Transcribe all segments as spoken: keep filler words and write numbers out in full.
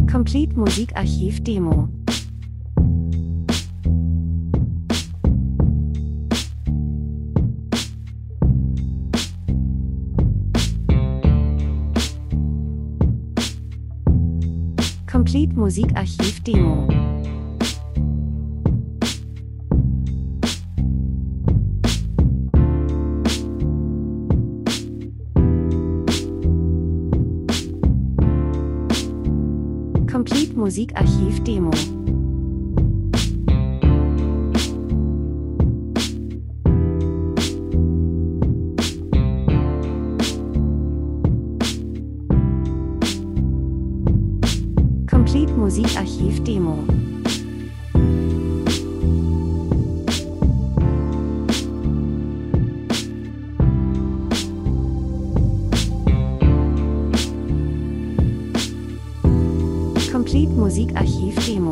Complete Musikarchiv Demo. Complete Musikarchiv Demo. Complete Musikarchiv Demo. Complete Musikarchiv Demo. Complete Musikarchiv Demo.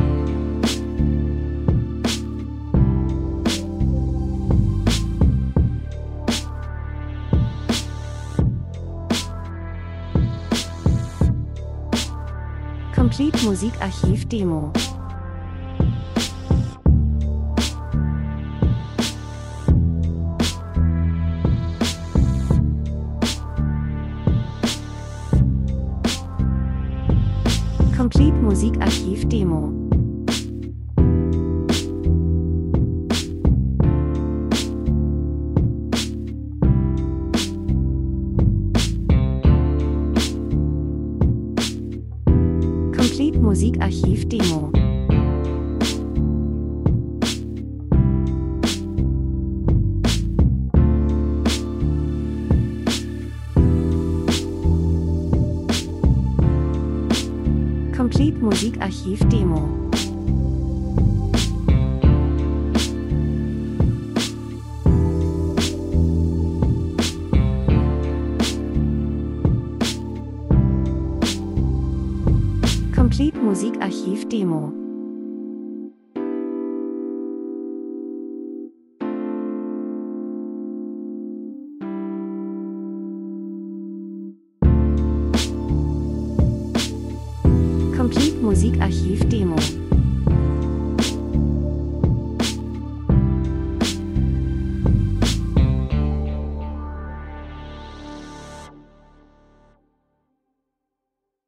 Complete Musikarchiv Demo. Complete Musikarchiv Demo. Complete Musikarchiv Demo. Complete Musikarchiv Demo. Complete Musikarchiv Demo. Complete Musikarchiv Demo.